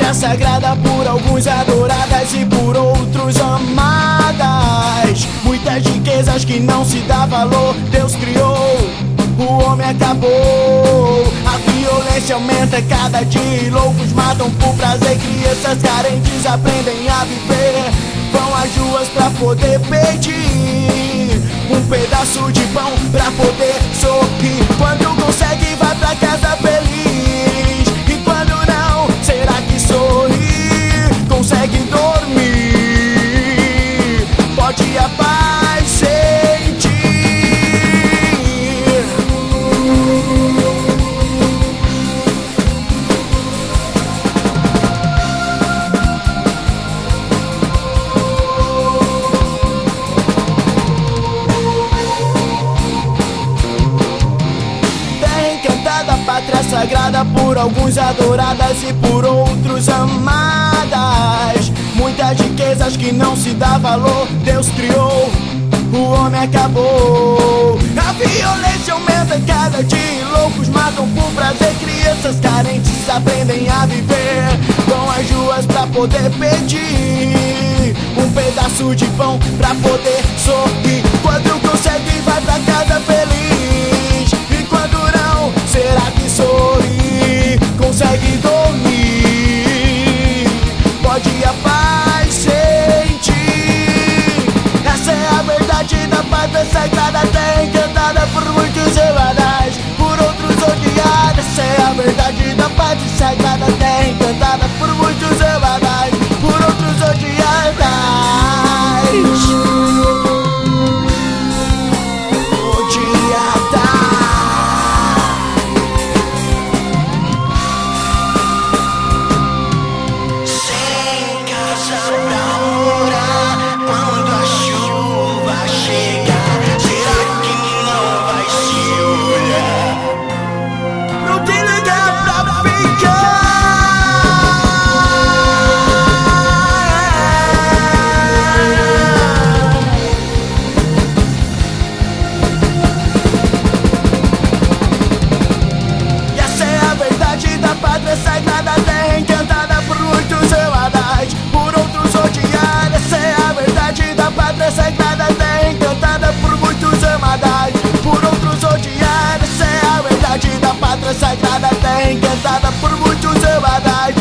pátria sagrada, por alguns adoradas e por outros amadas. Muitas riquezas que não se dá valor, Deus criou, o homem acabou. A violência aumenta cada dia e loucos matam por prazer. Crianças carentes aprendem a viver, vão às ruas pra poder pedir um pedaço de pão pra poder sorrir. Quando consegue vai pra casa feliz, e quando não, será que sorrir? Consegue dormir, pode a paz sentir. Pátria sagrada, por alguns adoradas e por outros amadas. Muitas riquezas que não se dá valor, Deus criou, o homem acabou. A violência aumenta cada dia e loucos matam por prazer. Crianças carentes aprendem a viver, vão às ruas pra poder pedir um pedaço de pão pra poder sorrir. Quando consegue vai pra casa feliz, e quando não, será que sorrir? Consegue dormir, pode a paz sentir. Essa é a verdade da pátria sagrada, terra encantada por muitos evadais, por outros odiada. Essa é a verdade da pátria sagrada, terra encantada por muitos evadais, por outros odiadas. Sagrada, terra encantada por muitos evadais, por outros odiada. Essa é a verdade da pátria sagrada, terra encantada por muitos amadais, por outros odiada. Essa é a verdade da pátria sagrada, terra encantada por muitos evadais,